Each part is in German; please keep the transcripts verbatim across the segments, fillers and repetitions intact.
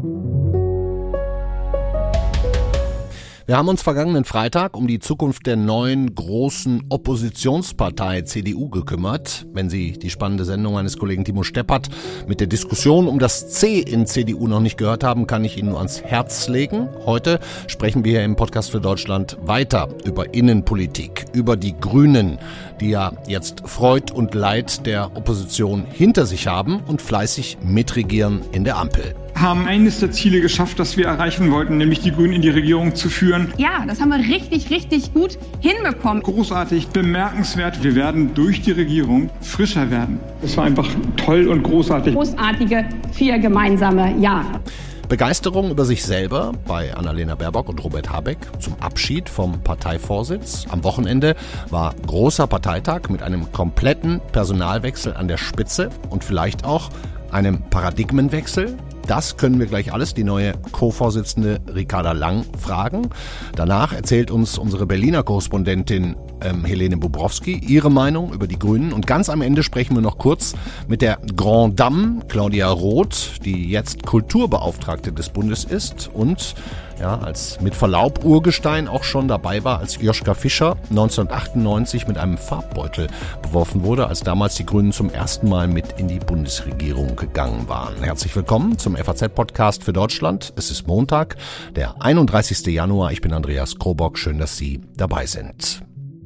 Wir haben uns vergangenen Freitag um die Zukunft der neuen großen Oppositionspartei C D U gekümmert. Wenn Sie die spannende Sendung meines Kollegen Timo Steppert mit der Diskussion um das C in C D U noch nicht gehört haben, kann ich Ihnen nur ans Herz legen. Heute sprechen wir hier im Podcast für Deutschland weiter über Innenpolitik, über die Grünen, die ja jetzt Freud und Leid der Opposition hinter sich haben und fleißig mitregieren in der Ampel. Haben eines der Ziele geschafft, das wir erreichen wollten, nämlich die Grünen in die Regierung zu führen. Ja, das haben wir richtig, richtig gut hinbekommen. Großartig, bemerkenswert. Wir werden durch die Regierung frischer werden. Es war einfach toll und großartig. Großartige vier gemeinsame Jahre. Begeisterung über sich selber bei Annalena Baerbock und Robert Habeck zum Abschied vom Parteivorsitz. Am Wochenende war großer Parteitag mit einem kompletten Personalwechsel an der Spitze und vielleicht auch einem Paradigmenwechsel. Das können wir gleich alles die neue Co-Vorsitzende Ricarda Lang fragen. Danach erzählt uns unsere Berliner Korrespondentin ähm, Helene Bobrowski ihre Meinung über die Grünen. Und ganz am Ende sprechen wir noch kurz mit der Grande Dame Claudia Roth, die jetzt Kulturbeauftragte des Bundes ist und ja, als mit Verlaub Urgestein auch schon dabei war, als Joschka Fischer neunzehnhundertachtundneunzig mit einem Farbbeutel beworfen wurde, als damals die Grünen zum ersten Mal mit in die Bundesregierung gegangen waren. Herzlich willkommen zum F A Z-Podcast für Deutschland. Es ist Montag, der einunddreißigsten Januar. Ich bin Andreas Krobock. Schön, dass Sie dabei sind.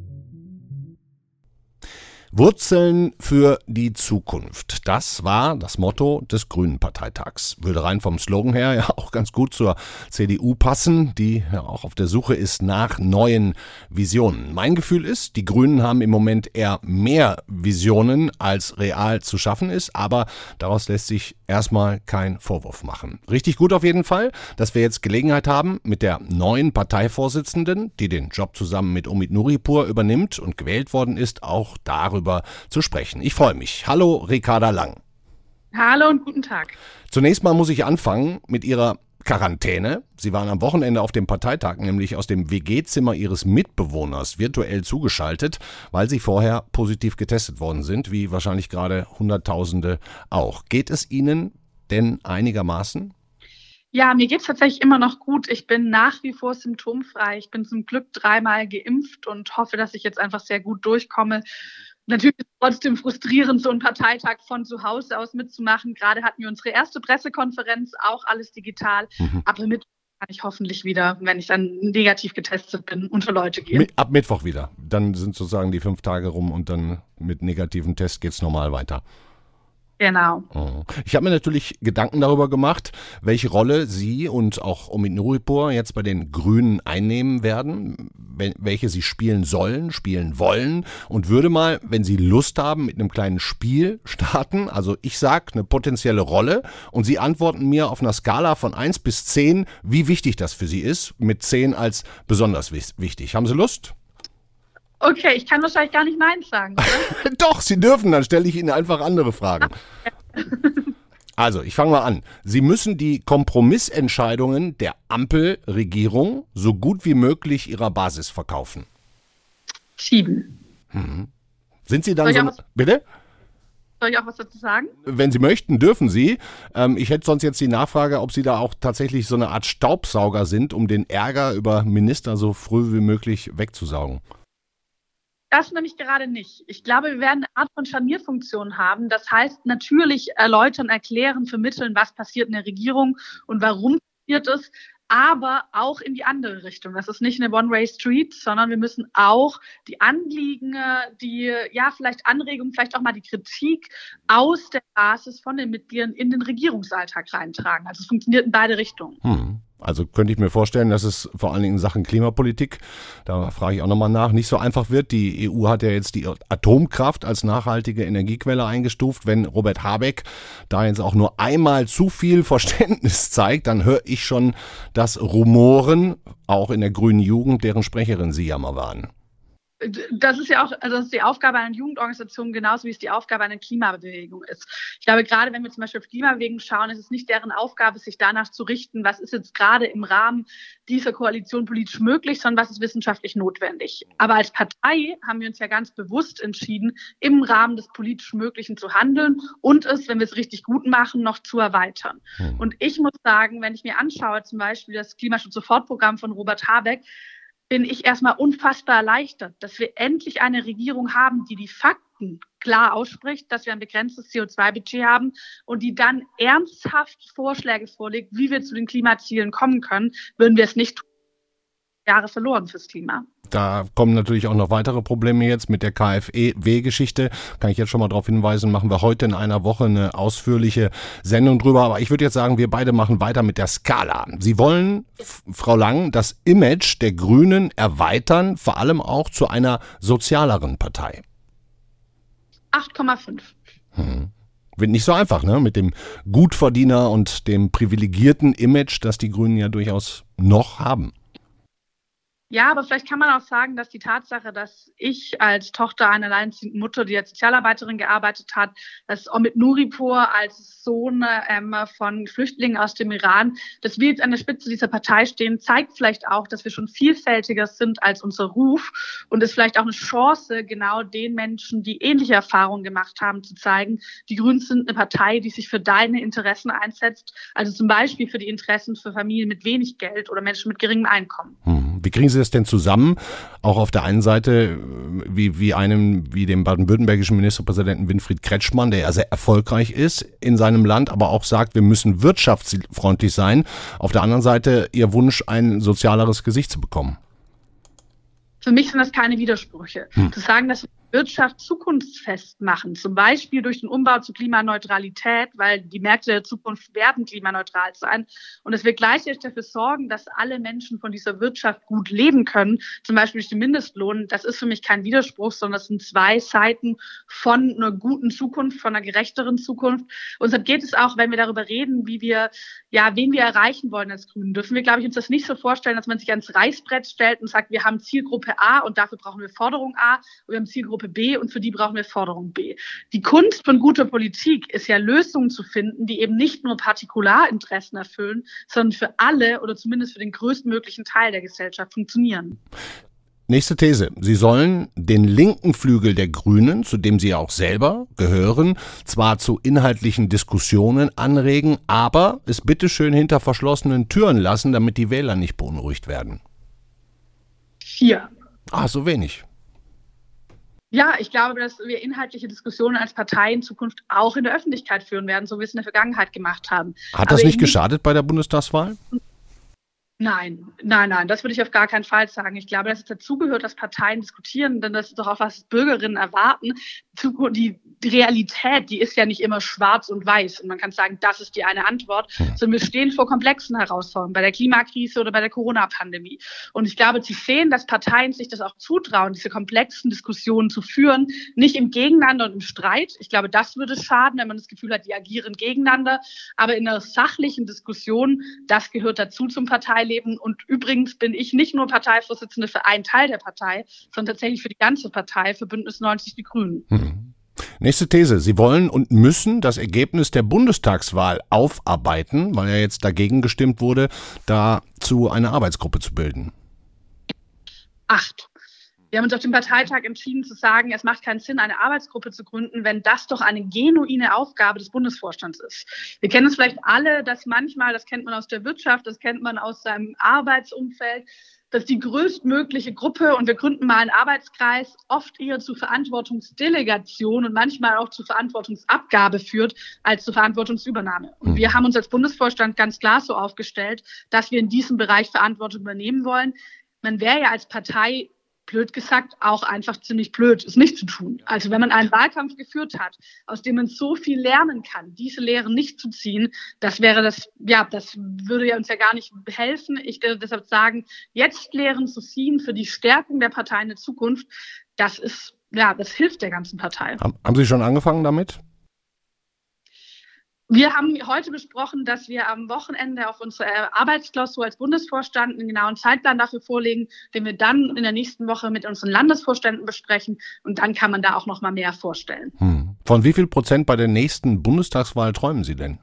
Wurzeln für die Zukunft. Das war das Motto des Grünen-Parteitags. Würde rein vom Slogan her ja auch ganz gut zur C D U passen, die ja auch auf der Suche ist nach neuen Visionen. Mein Gefühl ist, die Grünen haben im Moment eher mehr Visionen, als real zu schaffen ist, aber daraus lässt sich erstmal kein Vorwurf machen. Richtig gut auf jeden Fall, dass wir jetzt Gelegenheit haben, mit der neuen Parteivorsitzenden, die den Job zusammen mit Omid Nuripur übernimmt und gewählt worden ist, auch darüber zu sprechen. Ich freue mich. Hallo, Ricarda Lang. Hallo und guten Tag. Zunächst mal muss ich anfangen mit Ihrer Quarantäne. Sie waren am Wochenende auf dem Parteitag, nämlich aus dem W G-Zimmer Ihres Mitbewohners virtuell zugeschaltet, weil Sie vorher positiv getestet worden sind, wie wahrscheinlich gerade Hunderttausende auch. Geht es Ihnen denn einigermaßen? Ja, mir geht's tatsächlich immer noch gut. Ich bin nach wie vor symptomfrei. Ich bin zum Glück dreimal geimpft und hoffe, dass ich jetzt einfach sehr gut durchkomme. Natürlich ist es trotzdem frustrierend, so einen Parteitag von zu Hause aus mitzumachen. Gerade hatten wir unsere erste Pressekonferenz, auch alles digital. Mhm. Aber mit kann ich hoffentlich wieder, wenn ich dann negativ getestet bin, unter Leute gehen. Ab Mittwoch wieder. Dann sind sozusagen die fünf Tage rum und dann mit negativen Test geht's normal weiter. Genau. Ich habe mir natürlich Gedanken darüber gemacht, welche Rolle Sie und auch Omid Nuripur jetzt bei den Grünen einnehmen werden, welche Sie spielen sollen, spielen wollen und würde mal, wenn Sie Lust haben, mit einem kleinen Spiel starten. Also ich sage eine potenzielle Rolle und Sie antworten mir auf einer Skala von eins bis zehn, wie wichtig das für Sie ist, mit zehn als besonders wichtig. Haben Sie Lust? Okay, ich kann wahrscheinlich gar nicht Nein sagen, oder? Doch, Sie dürfen, dann stelle ich Ihnen einfach andere Fragen. Also, ich fange mal an. Sie müssen die Kompromissentscheidungen der Ampelregierung so gut wie möglich Ihrer Basis verkaufen. Sieben. Hm. Sind Sie dann so... Was, bitte? Soll ich auch was dazu sagen? Wenn Sie möchten, dürfen Sie. Ähm, ich hätte sonst jetzt die Nachfrage, ob Sie da auch tatsächlich so eine Art Staubsauger sind, um den Ärger über Minister so früh wie möglich wegzusaugen. Das nämlich gerade nicht. Ich glaube, wir werden eine Art von Scharnierfunktion haben. Das heißt, natürlich erläutern, erklären, vermitteln, was passiert in der Regierung und warum passiert es, aber auch in die andere Richtung. Das ist nicht eine One-Way-Street, sondern wir müssen auch die Anliegen, die, ja, vielleicht Anregungen, vielleicht auch mal die Kritik aus der Basis von den Mitgliedern in den Regierungsalltag reintragen. Also es funktioniert in beide Richtungen. Hm. Also könnte ich mir vorstellen, dass es vor allen Dingen in Sachen Klimapolitik, da frage ich auch nochmal nach, nicht so einfach wird. Die E U hat ja jetzt die Atomkraft als nachhaltige Energiequelle eingestuft. Wenn Robert Habeck da jetzt auch nur einmal zu viel Verständnis zeigt, dann höre ich schon das Rumoren, auch in der grünen Jugend, deren Sprecherin Sie ja mal waren. Das ist ja auch, also das ist die Aufgabe einer Jugendorganisation, genauso wie es die Aufgabe einer Klimabewegung ist. Ich glaube, gerade wenn wir zum Beispiel auf Klimabewegung schauen, ist es nicht deren Aufgabe, sich danach zu richten, was ist jetzt gerade im Rahmen dieser Koalition politisch möglich, sondern was ist wissenschaftlich notwendig. Aber als Partei haben wir uns ja ganz bewusst entschieden, im Rahmen des politisch Möglichen zu handeln und es, wenn wir es richtig gut machen, noch zu erweitern. Hm. Und ich muss sagen, wenn ich mir anschaue, zum Beispiel das Klimaschutz-Sofortprogramm von Robert Habeck, bin ich erstmal unfassbar erleichtert, dass wir endlich eine Regierung haben, die die Fakten klar ausspricht, dass wir ein begrenztes C O zwei Budget haben und die dann ernsthaft Vorschläge vorlegt, wie wir zu den Klimazielen kommen können. Würden wir es nicht tun, Jahre verloren fürs Klima. Da kommen natürlich auch noch weitere Probleme jetzt mit der K f E W-Geschichte. Kann ich jetzt schon mal darauf hinweisen, machen wir heute in einer Woche eine ausführliche Sendung drüber. Aber ich würde jetzt sagen, wir beide machen weiter mit der Skala. Sie wollen, Frau Lang, das Image der Grünen erweitern, vor allem auch zu einer sozialeren Partei. acht Komma fünf. Hm. Wird nicht so einfach, ne? Mit dem Gutverdiener und dem privilegierten Image, das die Grünen ja durchaus noch haben. Ja, aber vielleicht kann man auch sagen, dass die Tatsache, dass ich als Tochter einer alleinerziehenden Mutter, die als Sozialarbeiterin gearbeitet hat, dass Omid Nuripur als Sohn ähm, von Flüchtlingen aus dem Iran, dass wir jetzt an der Spitze dieser Partei stehen, zeigt vielleicht auch, dass wir schon vielfältiger sind als unser Ruf und ist vielleicht auch eine Chance, genau den Menschen, die ähnliche Erfahrungen gemacht haben, zu zeigen, die Grünen sind eine Partei, die sich für deine Interessen einsetzt, also zum Beispiel für die Interessen für Familien mit wenig Geld oder Menschen mit geringem Einkommen. Hm. Wie kriegen Sie das denn zusammen? Auch auf der einen Seite wie, wie einem, wie dem baden-württembergischen Ministerpräsidenten Winfried Kretschmann, der ja sehr erfolgreich ist in seinem Land, aber auch sagt, wir müssen wirtschaftsfreundlich sein. Auf der anderen Seite Ihr Wunsch, ein sozialeres Gesicht zu bekommen. Für mich sind das keine Widersprüche. Hm. Zu sagen, dass wir Wirtschaft zukunftsfest machen, zum Beispiel durch den Umbau zur Klimaneutralität, weil die Märkte der Zukunft werden klimaneutral sein und dass wir gleichzeitig dafür sorgen, dass alle Menschen von dieser Wirtschaft gut leben können, zum Beispiel durch den Mindestlohn, das ist für mich kein Widerspruch, sondern das sind zwei Seiten von einer guten Zukunft, von einer gerechteren Zukunft. Und deshalb geht es auch, wenn wir darüber reden, wie wir, ja, wen wir erreichen wollen als Grünen, dürfen wir, glaube ich, uns das nicht so vorstellen, dass man sich ans Reißbrett stellt und sagt, wir haben Zielgruppe A und dafür brauchen wir Forderung A und wir haben Zielgruppe B und für die brauchen wir Forderung B. Die Kunst von guter Politik ist ja, Lösungen zu finden, die eben nicht nur Partikularinteressen erfüllen, sondern für alle oder zumindest für den größtmöglichen Teil der Gesellschaft funktionieren. Nächste These. Sie sollen den linken Flügel der Grünen, zu dem Sie auch selber gehören, zwar zu inhaltlichen Diskussionen anregen, aber es bitteschön hinter verschlossenen Türen lassen, damit die Wähler nicht beunruhigt werden. Vier. Ah, so wenig. Ja, ich glaube, dass wir inhaltliche Diskussionen als Partei in Zukunft auch in der Öffentlichkeit führen werden, so wie wir es in der Vergangenheit gemacht haben. Hat das Aber nicht geschadet bei der Bundestagswahl? Nein, nein, nein, das würde ich auf gar keinen Fall sagen. Ich glaube, dass es dazugehört, dass Parteien diskutieren, denn das ist doch auch, was Bürgerinnen erwarten. Die Realität, die ist ja nicht immer schwarz und weiß und man kann sagen, das ist die eine Antwort, hm. sondern wir stehen vor komplexen Herausforderungen, bei der Klimakrise oder bei der Corona-Pandemie. Und ich glaube, zu sehen, dass Parteien sich das auch zutrauen, diese komplexen Diskussionen zu führen, nicht im Gegeneinander und im Streit. Ich glaube, das würde schaden, wenn man das Gefühl hat, die agieren gegeneinander. Aber in einer sachlichen Diskussion, das gehört dazu zum Parteileben. Und übrigens bin ich nicht nur Parteivorsitzende für einen Teil der Partei, sondern tatsächlich für die ganze Partei, für Bündnis neunzig Die Grünen. Hm. Nächste These. Sie wollen und müssen das Ergebnis der Bundestagswahl aufarbeiten, weil ja jetzt dagegen gestimmt wurde, dazu eine Arbeitsgruppe zu bilden. Acht. Wir haben uns auf dem Parteitag entschieden zu sagen, es macht keinen Sinn, eine Arbeitsgruppe zu gründen, wenn das doch eine genuine Aufgabe des Bundesvorstands ist. Wir kennen es vielleicht alle, dass manchmal, das kennt man aus der Wirtschaft, das kennt man aus seinem Arbeitsumfeld, dass die größtmögliche Gruppe, und wir gründen mal einen Arbeitskreis, oft eher zu Verantwortungsdelegation und manchmal auch zu Verantwortungsabgabe führt, als zu Verantwortungsübernahme. Und wir haben uns als Bundesvorstand ganz klar so aufgestellt, dass wir in diesem Bereich Verantwortung übernehmen wollen. Man wäre ja als Partei, blöd gesagt, auch einfach ziemlich blöd, es nicht zu tun. Also wenn man einen Wahlkampf geführt hat, aus dem man so viel lernen kann, diese Lehren nicht zu ziehen, das wäre das, ja, das würde ja uns ja gar nicht helfen. Ich würde deshalb sagen, jetzt Lehren zu ziehen für die Stärkung der Partei in der Zukunft, das ist, ja, das hilft der ganzen Partei. Haben Sie schon angefangen damit? Wir haben heute besprochen, dass wir am Wochenende auf unsere Arbeitsklausur als Bundesvorstand einen genauen Zeitplan dafür vorlegen, den wir dann in der nächsten Woche mit unseren Landesvorständen besprechen. Und dann kann man da auch noch mal mehr vorstellen. Hm. Von wie viel Prozent bei der nächsten Bundestagswahl träumen Sie denn?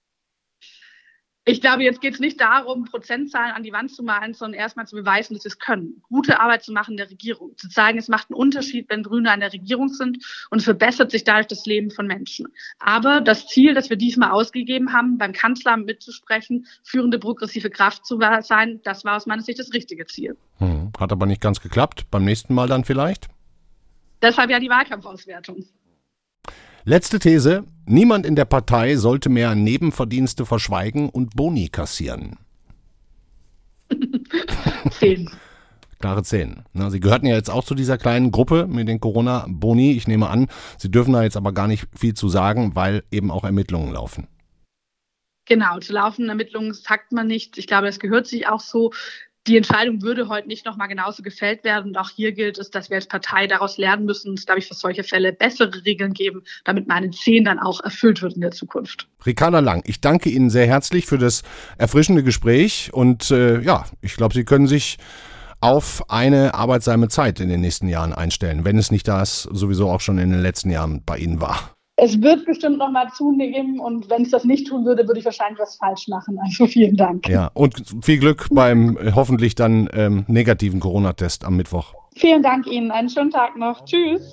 Ich glaube, jetzt geht es nicht darum, Prozentzahlen an die Wand zu malen, sondern erstmal zu beweisen, dass sie es können. Gute Arbeit zu machen in der Regierung. Zu zeigen, es macht einen Unterschied, wenn Grüne an der Regierung sind und es verbessert sich dadurch das Leben von Menschen. Aber das Ziel, das wir diesmal ausgegeben haben, beim Kanzleramt mitzusprechen, führende progressive Kraft zu sein, das war aus meiner Sicht das richtige Ziel. Hm. Hat aber nicht ganz geklappt. Beim nächsten Mal dann vielleicht? Deshalb ja die Wahlkampfauswertung. Letzte These. Niemand in der Partei sollte mehr Nebenverdienste verschweigen und Boni kassieren. Zehn. Klare zehn. Na, Sie gehörten ja jetzt auch zu dieser kleinen Gruppe mit den Corona-Boni. Ich nehme an, Sie dürfen da jetzt aber gar nicht viel zu sagen, weil eben auch Ermittlungen laufen. Genau, zu laufenden Ermittlungen sagt man nicht. Ich glaube, das gehört sich auch so. Die Entscheidung würde heute nicht nochmal genauso gefällt werden. Und auch hier gilt es, dass wir als Partei daraus lernen müssen, es, glaube ich, für solche Fälle bessere Regeln geben, damit meine zehn dann auch erfüllt wird in der Zukunft. Ricarda Lang, ich danke Ihnen sehr herzlich für das erfrischende Gespräch. Und äh, ja, ich glaube, Sie können sich auf eine arbeitsame Zeit in den nächsten Jahren einstellen, wenn es nicht das sowieso auch schon in den letzten Jahren bei Ihnen war. Es wird bestimmt noch mal zunehmen und wenn es das nicht tun würde, würde ich wahrscheinlich was falsch machen. Also vielen Dank. Ja, und viel Glück beim äh, hoffentlich dann ähm, negativen Corona-Test am Mittwoch. Vielen Dank Ihnen. Einen schönen Tag noch. Tschüss.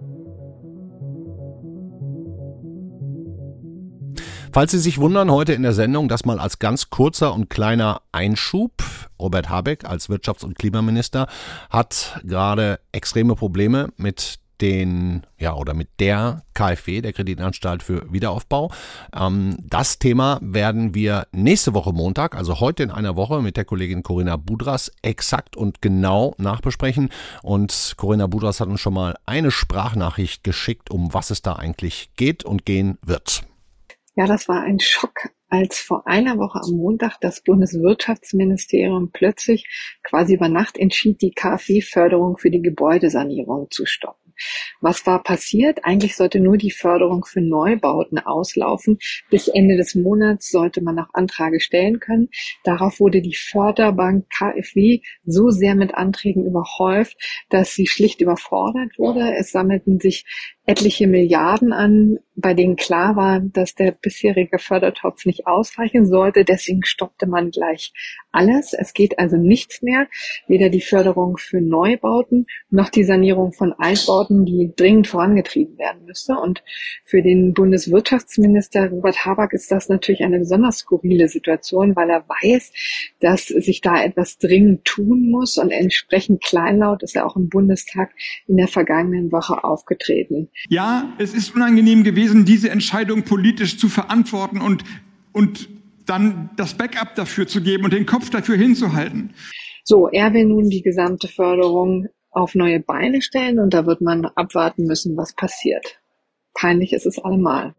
Falls Sie sich wundern, heute in der Sendung, das mal als ganz kurzer und kleiner Einschub. Robert Habeck als Wirtschafts- und Klimaminister hat gerade extreme Probleme mit den, ja, oder mit der KfW, der Kreditanstalt für Wiederaufbau. Ähm, das Thema werden wir nächste Woche Montag, also heute in einer Woche, mit der Kollegin Corinna Budras exakt und genau nachbesprechen. Und Corinna Budras hat uns schon mal eine Sprachnachricht geschickt, um was es da eigentlich geht und gehen wird. Ja, das war ein Schock, als vor einer Woche am Montag das Bundeswirtschaftsministerium plötzlich quasi über Nacht entschied, die KfW-Förderung für die Gebäudesanierung zu stoppen. Was war passiert? Eigentlich sollte nur die Förderung für Neubauten auslaufen. Bis Ende des Monats sollte man noch Anträge stellen können. Darauf wurde die Förderbank KfW so sehr mit Anträgen überhäuft, dass sie schlicht überfordert wurde. Es sammelten sich etliche Milliarden an, bei denen klar war, dass der bisherige Fördertopf nicht ausreichen sollte. Deswegen stoppte man gleich alles. Es geht also nichts mehr, weder die Förderung für Neubauten noch die Sanierung von Altbauten, die dringend vorangetrieben werden müsste. Und für den Bundeswirtschaftsminister Robert Habeck ist das natürlich eine besonders skurrile Situation, weil er weiß, dass sich da etwas dringend tun muss. Und entsprechend kleinlaut ist er auch im Bundestag in der vergangenen Woche aufgetreten. Ja, es ist unangenehm gewesen, diese Entscheidung politisch zu verantworten und, und dann das Backup dafür zu geben und den Kopf dafür hinzuhalten. So, er will nun die gesamte Förderung auf neue Beine stellen und da wird man abwarten müssen, was passiert. Peinlich ist es allemal.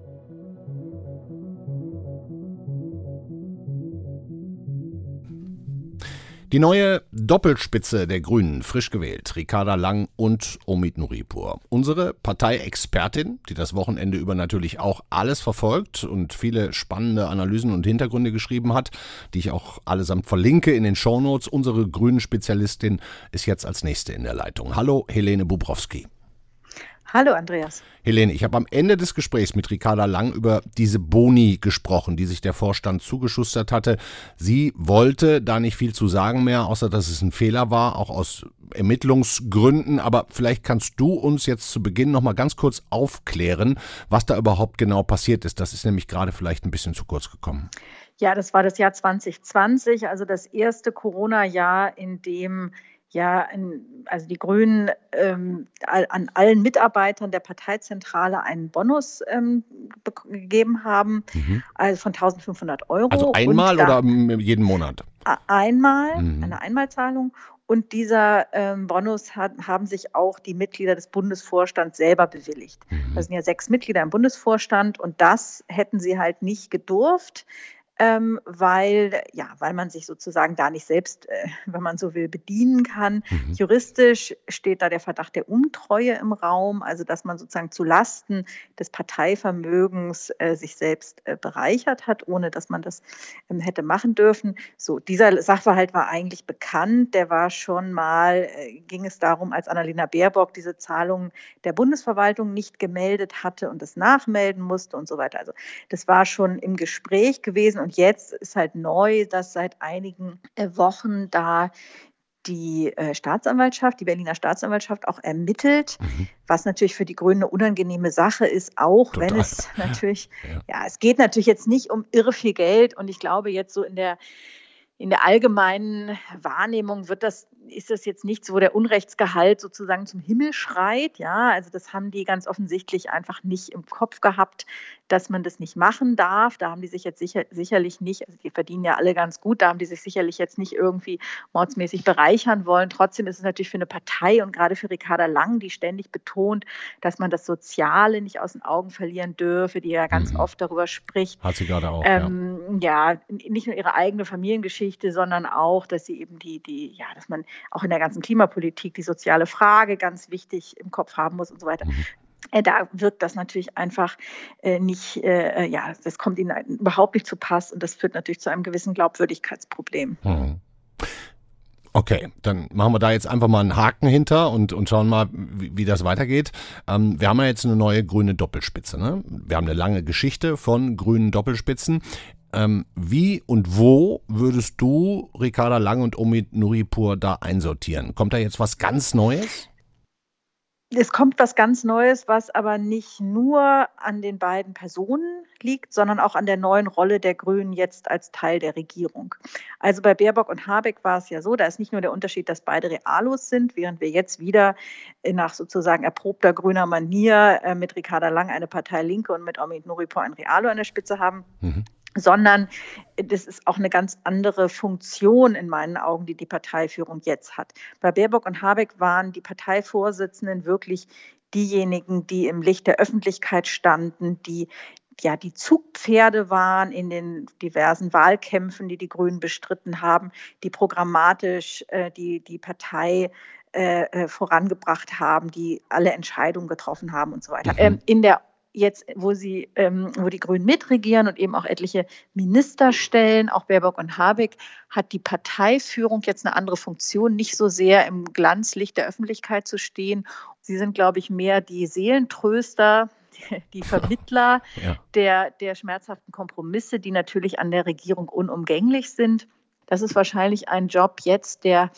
Die neue Doppelspitze der Grünen, frisch gewählt, Ricarda Lang und Omid Nuripur. Unsere Parteiexpertin, die das Wochenende über natürlich auch alles verfolgt und viele spannende Analysen und Hintergründe geschrieben hat, die ich auch allesamt verlinke in den Shownotes. Unsere Grünen-Spezialistin ist jetzt als nächste in der Leitung. Hallo, Helene Bubrowski. Hallo Andreas. Helene, ich habe am Ende des Gesprächs mit Ricarda Lang über diese Boni gesprochen, die sich der Vorstand zugeschustert hatte. Sie wollte da nicht viel zu sagen mehr, außer dass es ein Fehler war, auch aus Ermittlungsgründen. Aber vielleicht kannst du uns jetzt zu Beginn noch mal ganz kurz aufklären, was da überhaupt genau passiert ist. Das ist nämlich gerade vielleicht ein bisschen zu kurz gekommen. Ja, das war das Jahr zwanzig zwanzig, also das erste Corona-Jahr, in dem ja, also die Grünen ähm, an allen Mitarbeitern der Parteizentrale einen Bonus ähm, gegeben haben, mhm. also von eintausendfünfhundert Euro. Also einmal da, oder jeden Monat? Einmal, mhm. eine Einmalzahlung. Und dieser ähm, Bonus hat, haben sich auch die Mitglieder des Bundesvorstands selber bewilligt. Mhm. Das sind ja sechs Mitglieder im Bundesvorstand und das hätten sie halt nicht gedurft. ähm, weil, ja, weil man sich sozusagen da nicht selbst, äh, wenn man so will, bedienen kann. Mhm. Juristisch steht da der Verdacht der Untreue im Raum, also dass man sozusagen zu Lasten des Parteivermögens äh, sich selbst äh, bereichert hat, ohne dass man das ähm, hätte machen dürfen. So, dieser Sachverhalt war eigentlich bekannt. Der war schon mal, äh, ging es darum, als Annalena Baerbock diese Zahlungen der Bundesverwaltung nicht gemeldet hatte und es nachmelden musste und so weiter. Also das war schon im Gespräch gewesen. Und jetzt ist halt neu, dass seit einigen Wochen da die äh, Staatsanwaltschaft, die Berliner Staatsanwaltschaft auch ermittelt, mhm. was natürlich für die Grünen eine unangenehme Sache ist, auch Total. wenn es natürlich, ja. ja, es geht natürlich jetzt nicht um irre viel Geld und ich glaube jetzt so in der In der allgemeinen Wahrnehmung wird das, ist das jetzt nichts, wo der Unrechtsgehalt sozusagen zum Himmel schreit. Ja, also das haben die ganz offensichtlich einfach nicht im Kopf gehabt, dass man das nicht machen darf. Da haben die sich jetzt sicher, sicherlich nicht, also die verdienen ja alle ganz gut, da haben die sich sicherlich jetzt nicht irgendwie mordsmäßig bereichern wollen. Trotzdem ist es natürlich für eine Partei und gerade für Ricarda Lang, die ständig betont, dass man das Soziale nicht aus den Augen verlieren dürfe, die ja ganz mhm. oft darüber spricht. Hat sie gerade auch, ähm, ja. ja. Nicht nur ihre eigene Familiengeschichte, sondern auch, dass sie eben die, die, ja, dass man auch in der ganzen Klimapolitik die soziale Frage ganz wichtig im Kopf haben muss und so weiter. Mhm. Da wirkt das natürlich einfach äh, nicht, äh, ja, das kommt ihnen überhaupt nicht zu Pass und das führt natürlich zu einem gewissen Glaubwürdigkeitsproblem. Mhm. Okay, dann machen wir da jetzt einfach mal einen Haken hinter und, und schauen mal, wie, wie das weitergeht. Ähm, wir haben ja jetzt eine neue grüne Doppelspitze, ne? Wir haben eine lange Geschichte von grünen Doppelspitzen. Ähm, wie und wo würdest du Ricarda Lang und Omid Nuripur da einsortieren? Kommt da jetzt was ganz Neues? Es kommt was ganz Neues, was aber nicht nur an den beiden Personen liegt, sondern auch an der neuen Rolle der Grünen jetzt als Teil der Regierung. Also bei Baerbock und Habeck war es ja so, da ist nicht nur der Unterschied, dass beide Realos sind, während wir jetzt wieder nach sozusagen erprobter grüner Manier mit Ricarda Lang eine Partei Linke und mit Omid Nuripur ein Realo an der Spitze haben. Mhm. Sondern das ist auch eine ganz andere Funktion in meinen Augen, die die Parteiführung jetzt hat. Bei Baerbock und Habeck waren die Parteivorsitzenden wirklich diejenigen, die im Licht der Öffentlichkeit standen, die ja die Zugpferde waren in den diversen Wahlkämpfen, die die Grünen bestritten haben, die programmatisch äh, die, die Partei äh, vorangebracht haben, die alle Entscheidungen getroffen haben und so weiter. Mhm. Ähm, in der Jetzt, wo sie, ähm, wo die Grünen mitregieren und eben auch etliche Minister stellen, auch Baerbock und Habeck, hat die Parteiführung jetzt eine andere Funktion, nicht so sehr im Glanzlicht der Öffentlichkeit zu stehen. Sie sind, glaube ich, mehr die Seelentröster, die, die Vermittler ja. der, der schmerzhaften Kompromisse, die natürlich an der Regierung unumgänglich sind. Das ist wahrscheinlich ein Job jetzt, der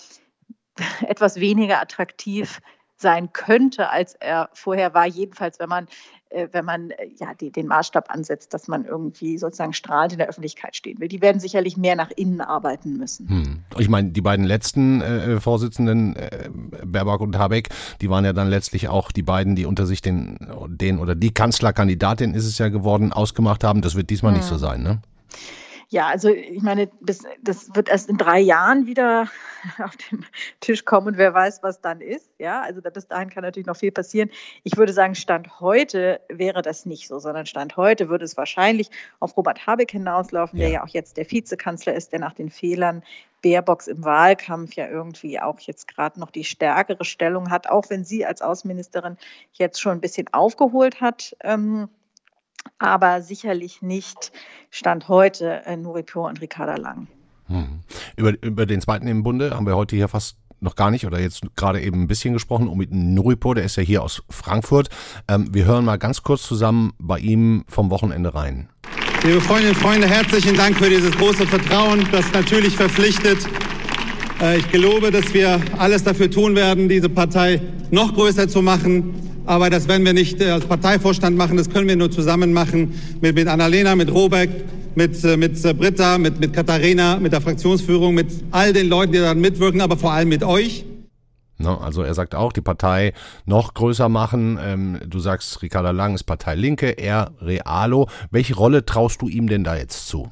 etwas weniger attraktiv sein könnte, als er vorher war. Jedenfalls, wenn man, äh, wenn man äh, ja, die, den Maßstab ansetzt, dass man irgendwie sozusagen strahlend in der Öffentlichkeit stehen will. Die werden sicherlich mehr nach innen arbeiten müssen. Hm. Ich meine, die beiden letzten äh, Vorsitzenden, äh, Baerbock und Habeck, die waren ja dann letztlich auch die beiden, die unter sich den, den oder die Kanzlerkandidatin ist es ja geworden, ausgemacht haben. Das wird diesmal hm. nicht so sein, ne? Ja, also ich meine, bis, das wird erst in drei Jahren wieder auf den Tisch kommen und wer weiß, was dann ist. Ja, also bis dahin kann natürlich noch viel passieren. Ich würde sagen, Stand heute wäre das nicht so, sondern Stand heute würde es wahrscheinlich auf Robert Habeck hinauslaufen, ja. der ja auch jetzt der Vizekanzler ist, der nach den Fehlern Baerbocks im Wahlkampf ja irgendwie auch jetzt gerade noch die stärkere Stellung hat, auch wenn sie als Außenministerin jetzt schon ein bisschen aufgeholt hat. Ähm, aber sicherlich nicht Stand heute äh, Nuripur und Ricarda Lang. Hm. Über, über den zweiten im Bunde haben wir heute hier fast noch gar nicht oder jetzt gerade eben ein bisschen gesprochen, Omid Nuripur, der ist ja hier aus Frankfurt. Ähm, wir hören mal ganz kurz zusammen bei ihm vom Wochenende rein. Liebe Freundinnen und Freunde, herzlichen Dank für dieses große Vertrauen, das natürlich verpflichtet. Äh, ich gelobe, dass wir alles dafür tun werden, diese Partei noch größer zu machen. Aber das werden wir nicht als Parteivorstand machen, das können wir nur zusammen machen mit, mit Annalena, mit Robert, mit, mit Britta, mit, mit Katharina, mit der Fraktionsführung, mit all den Leuten, die daran mitwirken, aber vor allem mit euch. No, also er sagt auch, die Partei noch größer machen. Ähm, du sagst, Ricarda Lang ist Partei Linke, er Realo. Welche Rolle traust du ihm denn da jetzt zu?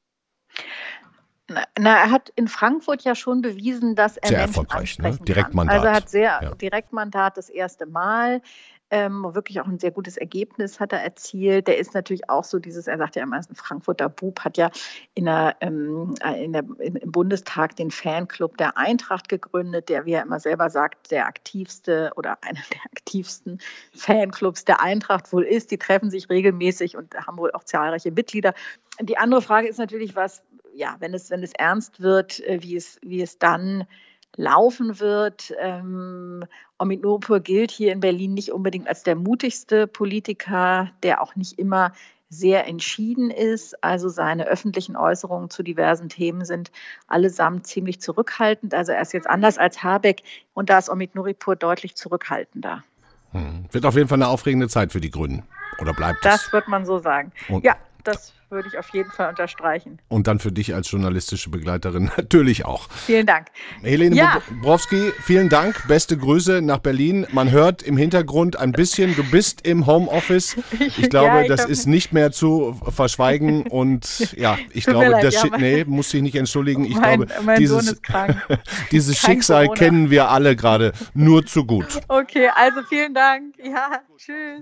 Na, er hat in Frankfurt ja schon bewiesen, dass er sehr Menschen erfolgreich, ansprechen ne? Direktmandat. Kann. Also er hat sehr ja. Direktmandat das erste Mal. Ähm, wirklich auch ein sehr gutes Ergebnis hat er erzielt. Der ist natürlich auch so dieses, er sagt ja immer, ein Frankfurter Bub, hat ja in der, ähm, in der, in, im Bundestag den Fanclub der Eintracht gegründet, der, wie er immer selber sagt, der aktivste oder einer der aktivsten Fanclubs der Eintracht wohl ist. Die treffen sich regelmäßig und haben wohl auch zahlreiche Mitglieder. Die andere Frage ist natürlich, was, ja, wenn es, wenn es ernst wird, wie es, wie es dann laufen wird. Ähm, Omid Nuripur gilt hier in Berlin nicht unbedingt als der mutigste Politiker, der auch nicht immer sehr entschieden ist. Also seine öffentlichen Äußerungen zu diversen Themen sind allesamt ziemlich zurückhaltend. Also er ist jetzt anders als Habeck und da ist Omid Nuripur deutlich zurückhaltender. Hm. Wird auf jeden Fall eine aufregende Zeit für die Grünen. Oder bleibt es? Das wird man so sagen. Und ja, das würde ich auf jeden Fall unterstreichen. Und dann für dich als journalistische Begleiterin natürlich auch. Vielen Dank. Helene ja. Bobrowski, vielen Dank. Beste Grüße nach Berlin. Man hört im Hintergrund ein bisschen, du bist im Homeoffice. Ich glaube, ja, ich das ist nicht mehr zu verschweigen. Und ja, ich Tut glaube, das ja, Schi- nee, muss ich nicht entschuldigen. Ich mein, glaube, mein dieses, Sohn ist krank. dieses Schicksal Corona. Kennen wir alle gerade nur zu gut. Okay, also vielen Dank. Ja, tschüss.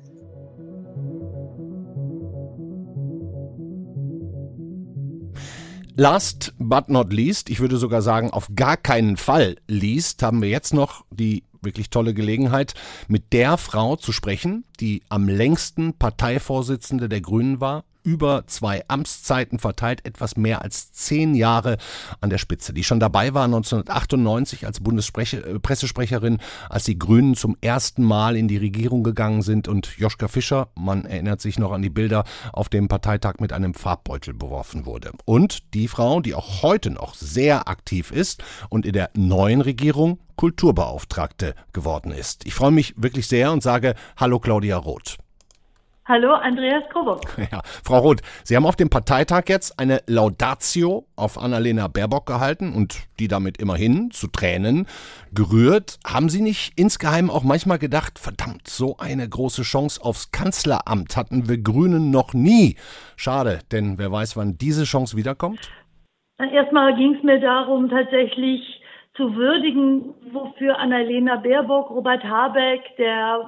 Last but not least, ich würde sogar sagen, auf gar keinen Fall least, haben wir jetzt noch die wirklich tolle Gelegenheit, mit der Frau zu sprechen, die am längsten Parteivorsitzende der Grünen war, über zwei Amtszeiten verteilt, etwas mehr als zehn Jahre an der Spitze, die schon dabei war neunzehnhundertachtundneunzig als Bundespressesprecherin, als die Grünen zum ersten Mal in die Regierung gegangen sind und Joschka Fischer, man erinnert sich noch an die Bilder, auf dem Parteitag mit einem Farbbeutel beworfen wurde. Und die Frau, die auch heute noch sehr aktiv ist und in der neuen Regierung Kulturbeauftragte geworden ist. Ich freue mich wirklich sehr und sage Hallo Claudia Roth. Hallo, Andreas Krobock. Ja, Frau Roth, Sie haben auf dem Parteitag jetzt eine Laudatio auf Annalena Baerbock gehalten und die damit immerhin zu Tränen gerührt. Haben Sie nicht insgeheim auch manchmal gedacht, verdammt, so eine große Chance aufs Kanzleramt hatten wir Grünen noch nie? Schade, denn wer weiß, wann diese Chance wiederkommt? Erstmal ging es mir darum, tatsächlich zu würdigen, wofür Annalena Baerbock, Robert Habeck, der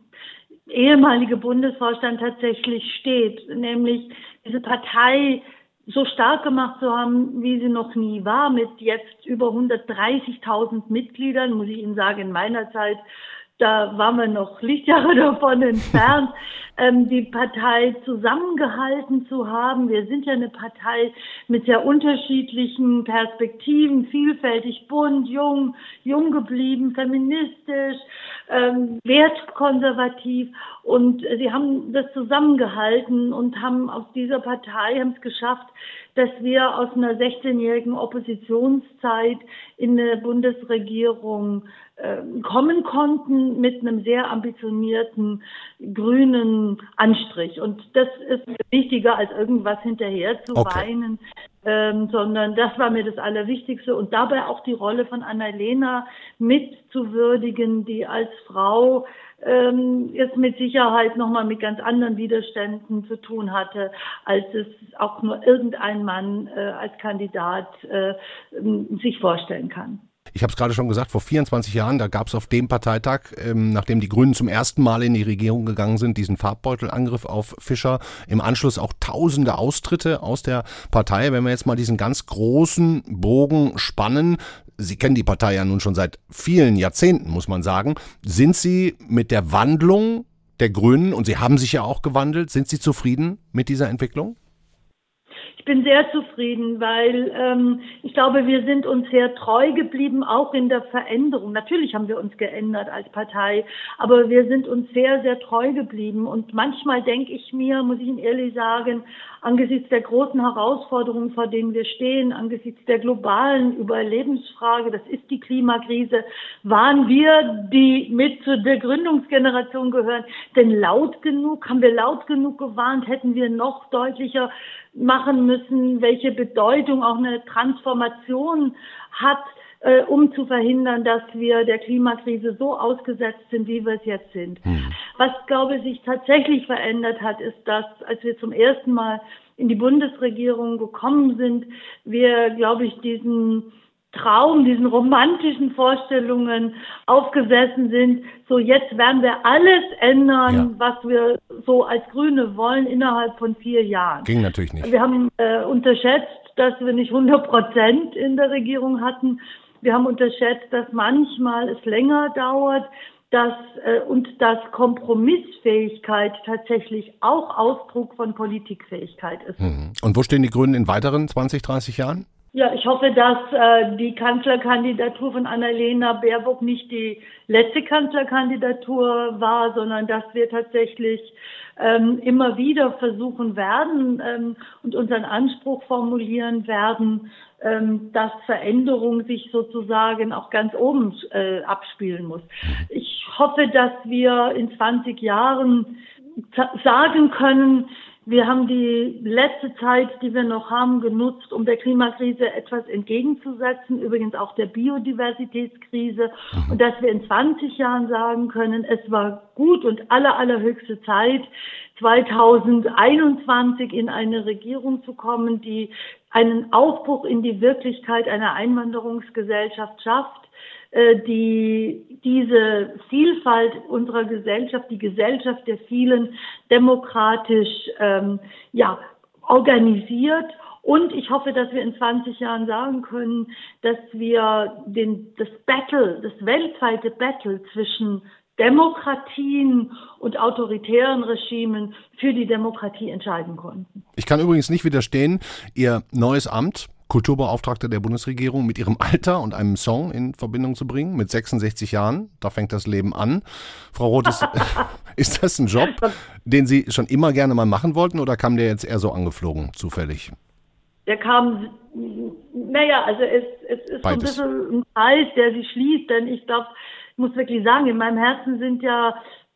ehemalige Bundesvorstand tatsächlich steht, nämlich diese Partei so stark gemacht zu haben, wie sie noch nie war, mit jetzt über hundertdreißigtausend Mitgliedern, muss ich Ihnen sagen, in meiner Zeit, da waren wir noch Lichtjahre davon entfernt, ähm, die Partei zusammengehalten zu haben. Wir sind ja eine Partei mit sehr unterschiedlichen Perspektiven, vielfältig, bunt, jung, jung geblieben, feministisch, ähm, wertkonservativ. Und sie haben das zusammengehalten und haben aus dieser Partei haben es geschafft, dass wir aus einer sechzehnjährigen Oppositionszeit in eine Bundesregierung äh, kommen konnten mit einem sehr ambitionierten grünen Anstrich. Und das ist wichtiger, als irgendwas hinterher zu okay. weinen, ähm, sondern das war mir das Allerwichtigste. Und dabei auch die Rolle von Annalena mitzuwürdigen, die als Frau ähm, jetzt mit Sicherheit nochmal mit ganz anderen Widerständen zu tun hatte, als es auch nur irgendein Mann äh, als Kandidat äh, sich vorstellen kann. Ich habe es gerade schon gesagt, vor vierundzwanzig Jahren, da gab es auf dem Parteitag, ähm, nachdem die Grünen zum ersten Mal in die Regierung gegangen sind, diesen Farbbeutelangriff auf Fischer. Im Anschluss auch tausende Austritte aus der Partei. Wenn wir jetzt mal diesen ganz großen Bogen spannen, Sie kennen die Partei ja nun schon seit vielen Jahrzehnten, muss man sagen. Sind Sie mit der Wandlung der Grünen, und Sie haben sich ja auch gewandelt, sind Sie zufrieden mit dieser Entwicklung? Ich bin sehr zufrieden, weil ähm, ich glaube, wir sind uns sehr treu geblieben, auch in der Veränderung. Natürlich haben wir uns geändert als Partei, aber wir sind uns sehr, sehr treu geblieben. Und manchmal denke ich mir, muss ich Ihnen ehrlich sagen, angesichts der großen Herausforderungen, vor denen wir stehen, angesichts der globalen Überlebensfrage, das ist die Klimakrise, waren wir, die mit zu der Gründungsgeneration gehören, denn laut genug, haben wir laut genug gewarnt, hätten wir noch deutlicher machen müssen, welche Bedeutung auch eine Transformation hat, äh, um zu verhindern, dass wir der Klimakrise so ausgesetzt sind, wie wir es jetzt sind. Hm. Was, glaube ich, sich tatsächlich verändert hat, ist, dass, als wir zum ersten Mal in die Bundesregierung gekommen sind, wir, glaube ich, diesen Traum, diesen romantischen Vorstellungen aufgesessen sind, so jetzt werden wir alles ändern, ja. was wir so als Grüne wollen innerhalb von vier Jahren. Ging natürlich nicht. Wir haben äh, unterschätzt, dass wir nicht hundert Prozent in der Regierung hatten. Wir haben unterschätzt, dass manchmal es länger dauert, dass äh, und dass Kompromissfähigkeit tatsächlich auch Ausdruck von Politikfähigkeit ist. Mhm. Und wo stehen die Grünen in weiteren zwanzig, dreißig Jahren? Ja, ich hoffe, dass äh, die Kanzlerkandidatur von Annalena Baerbock nicht die letzte Kanzlerkandidatur war, sondern dass wir tatsächlich ähm, immer wieder versuchen werden ähm, und unseren Anspruch formulieren werden, ähm, dass Veränderung sich sozusagen auch ganz oben äh, abspielen muss. Ich hoffe, dass wir in zwanzig Jahren sagen können, wir haben die letzte Zeit, die wir noch haben, genutzt, um der Klimakrise etwas entgegenzusetzen, übrigens auch der Biodiversitätskrise. Mhm. Und dass wir in zwanzig Jahren sagen können, es war gut und aller, allerhöchste Zeit, zweitausendeinundzwanzig in eine Regierung zu kommen, die einen Aufbruch in die Wirklichkeit einer Einwanderungsgesellschaft schafft, die diese Vielfalt unserer Gesellschaft, die Gesellschaft der vielen, demokratisch ähm, ja, organisiert. Und ich hoffe, dass wir in zwanzig Jahren sagen können, dass wir den, das Battle, das weltweite Battle zwischen Demokratien und autoritären Regimen für die Demokratie entscheiden konnten. Ich kann übrigens nicht widerstehen, Ihr neues Amt, Kulturbeauftragte der Bundesregierung, mit ihrem Alter und einem Song in Verbindung zu bringen. Mit sechsundsechzig Jahren, da fängt das Leben an. Frau Roth, ist, ist das ein Job, den Sie schon immer gerne mal machen wollten, oder kam der jetzt eher so angeflogen, zufällig? Der kam, naja, also es, es ist Beides. So ein bisschen ein Kreis, der sich schließt, denn ich glaube, ich muss wirklich sagen, in meinem Herzen sind ja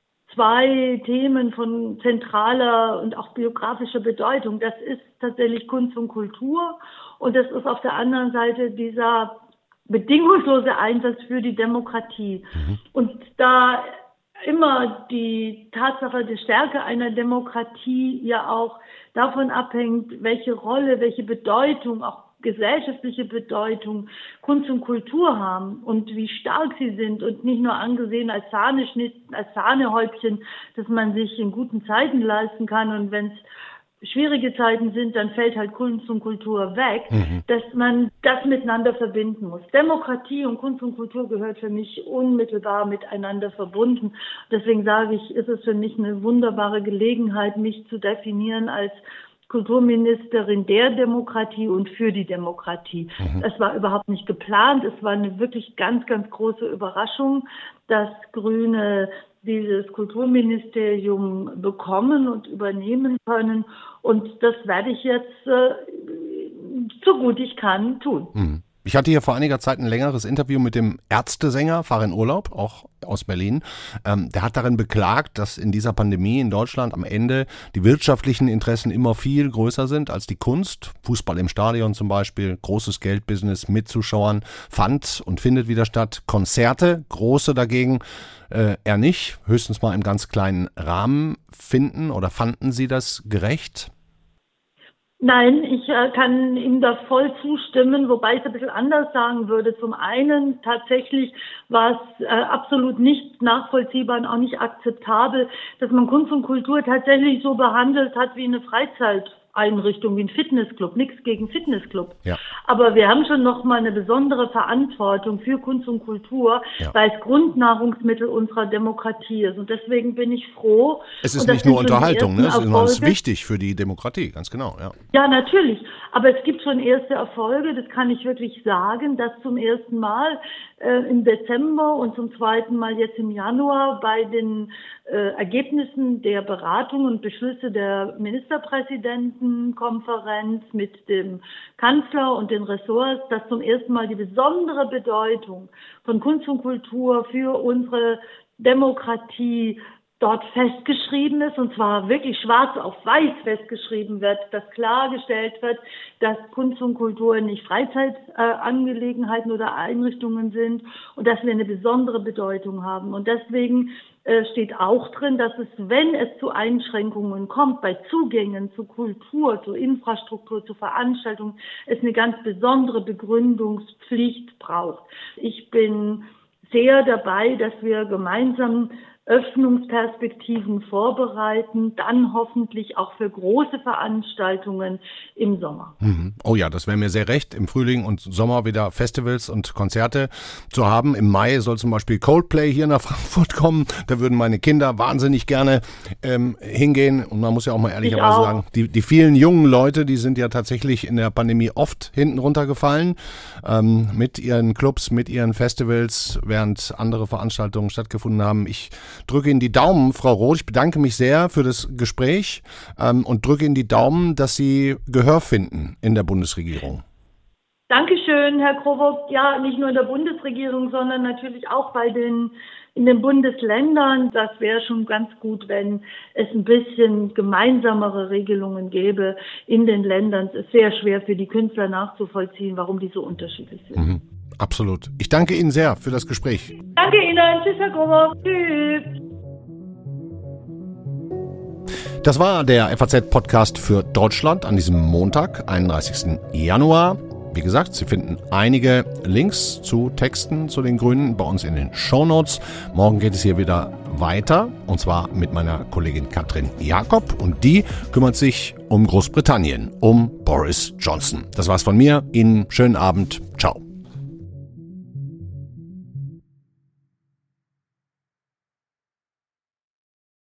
zwei Themen von zentraler und auch biografischer Bedeutung. Das ist tatsächlich Kunst und Kultur. Und das ist auf der anderen Seite dieser bedingungslose Einsatz für die Demokratie. Mhm. Und da immer die Tatsache der Stärke einer Demokratie ja auch davon abhängt, welche Rolle, welche Bedeutung, auch gesellschaftliche Bedeutung Kunst und Kultur haben und wie stark sie sind und nicht nur angesehen als Sahneschnitt, als Sahnehäubchen, das man sich in guten Zeiten leisten kann, und wenn es schwierige Zeiten sind, dann fällt halt Kunst und Kultur weg, mhm. dass man das miteinander verbinden muss. Demokratie und Kunst und Kultur gehört für mich unmittelbar miteinander verbunden. Deswegen sage ich, ist es für mich eine wunderbare Gelegenheit, mich zu definieren als Kulturministerin der Demokratie und für die Demokratie. Mhm. Es war überhaupt nicht geplant. Es war eine wirklich ganz, ganz große Überraschung, dass Grüne dieses Kulturministerium bekommen und übernehmen können. Und das werde ich jetzt äh, so gut ich kann tun. Mhm. Ich hatte hier vor einiger Zeit ein längeres Interview mit dem Ärztesänger Farin Urlaub, auch aus Berlin. Ähm, der hat darin beklagt, dass in dieser Pandemie in Deutschland am Ende die wirtschaftlichen Interessen immer viel größer sind als die Kunst. Fußball im Stadion zum Beispiel, großes Geldbusiness mit Zuschauern, fand und findet wieder statt. Konzerte, große dagegen äh, eher nicht, höchstens mal im ganz kleinen Rahmen. Finden oder fanden Sie das gerecht? Nein, ich äh, kann ihm da voll zustimmen, wobei ich es ein bisschen anders sagen würde. Zum einen tatsächlich war es äh, absolut nicht nachvollziehbar und auch nicht akzeptabel, dass man Kunst und Kultur tatsächlich so behandelt hat wie eine Freizeiteinrichtung, wie ein Fitnessclub. Nichts gegen Fitnessclub. Ja. Aber wir haben schon noch mal eine besondere Verantwortung für Kunst und Kultur, ja. weil es Grundnahrungsmittel unserer Demokratie ist. Und deswegen bin ich froh. Es ist nicht nur Unterhaltung, ne? Es ist wichtig für die Demokratie, ganz genau. Ja. Ja, natürlich. Aber es gibt schon erste Erfolge, das kann ich wirklich sagen, dass zum ersten Mal äh, im Dezember und zum zweiten Mal jetzt im Januar bei den äh, Ergebnissen der Beratung und Beschlüsse der Ministerpräsidentenkonferenz mit dem Kanzler und den Ressorts, dass zum ersten Mal die besondere Bedeutung von Kunst und Kultur für unsere Demokratie dort festgeschrieben ist, und zwar wirklich schwarz auf weiß festgeschrieben wird, dass klargestellt wird, dass Kunst und Kultur nicht Freizeitangelegenheiten äh, oder Einrichtungen sind und dass wir eine besondere Bedeutung haben. Und deswegen äh, steht auch drin, dass es, wenn es zu Einschränkungen kommt, bei Zugängen zu Kultur, zu Infrastruktur, zu Veranstaltungen, es eine ganz besondere Begründungspflicht braucht. Ich bin sehr dabei, dass wir gemeinsam Öffnungsperspektiven vorbereiten, dann hoffentlich auch für große Veranstaltungen im Sommer. Mhm. Oh ja, das wäre mir sehr recht, im Frühling und Sommer wieder Festivals und Konzerte zu haben. Im Mai soll zum Beispiel Coldplay hier nach Frankfurt kommen. Da würden meine Kinder wahnsinnig gerne ähm, hingehen. Und man muss ja auch mal ehrlicherweise sagen, die, die vielen jungen Leute, die sind ja tatsächlich in der Pandemie oft hinten runtergefallen ähm, mit ihren Clubs, mit ihren Festivals, während andere Veranstaltungen stattgefunden haben. Ich drücke Ihnen die Daumen, Frau Roth. Ich bedanke mich sehr für das Gespräch ähm, und drücke Ihnen die Daumen, dass Sie Gehör finden in der Bundesregierung. Dankeschön, Herr Krowock. Ja, nicht nur in der Bundesregierung, sondern natürlich auch bei den in den Bundesländern. Das wäre schon ganz gut, wenn es ein bisschen gemeinsamere Regelungen gäbe in den Ländern. Es ist sehr schwer für die Künstler nachzuvollziehen, warum die so unterschiedlich sind. Mhm. Absolut. Ich danke Ihnen sehr für das Gespräch. Danke Ihnen. Tschüss, Herr Krowock. Tschüss. Das war der F A Z-Podcast für Deutschland an diesem Montag, einunddreißigsten Januar. Wie gesagt, Sie finden einige Links zu Texten zu den Grünen bei uns in den Shownotes. Morgen geht es hier wieder weiter, und zwar mit meiner Kollegin Katrin Jakob. Und die kümmert sich um Großbritannien, um Boris Johnson. Das war's von mir. Ihnen schönen Abend. Ciao.